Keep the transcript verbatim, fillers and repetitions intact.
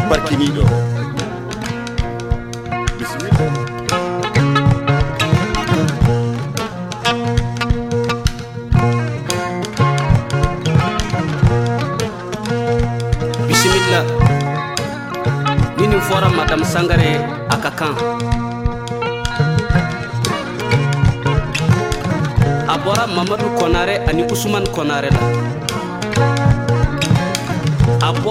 barkiniɗo. Bismillah. Bismillah. Nini fora Madame Sangare akakan. Abora Mamadou Konare ani Ousmane Konare la. Abo